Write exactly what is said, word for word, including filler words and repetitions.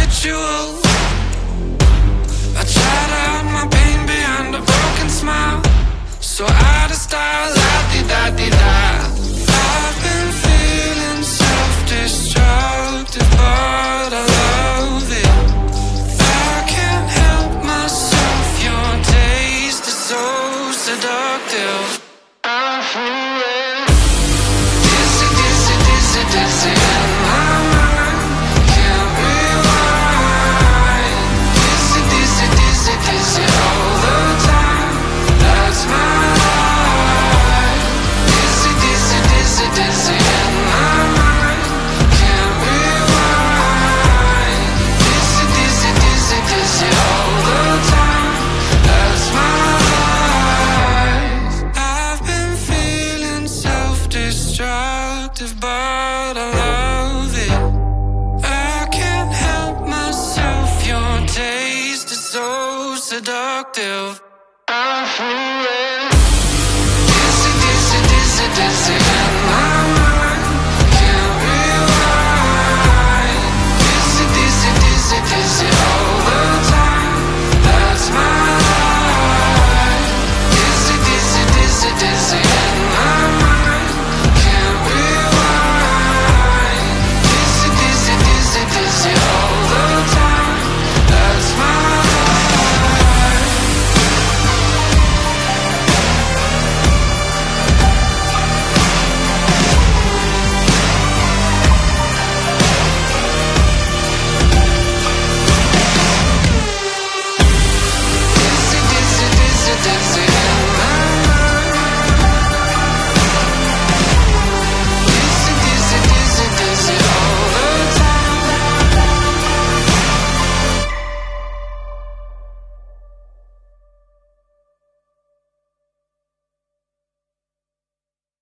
ritual. I try to hide my pain behind a broken smile, so out of style, la-di-da-di-da. I've been feeling self-destructive, but I love it. I can't help myself, your taste is so seductive. I'm fooling. Dizzy, dizzy, dizzy, dizzy in my mind. Can't rewind. Dizzy, dizzy, dizzy, dizzy all the time. That's my life. Dizzy, dizzy, dizzy, dizzy in my mind. Can't rewind. Dizzy, dizzy, dizzy, dizzy all the time. That's my life. I've been feeling self-destructive, but I love it. I can't help myself, your taste is so seductive.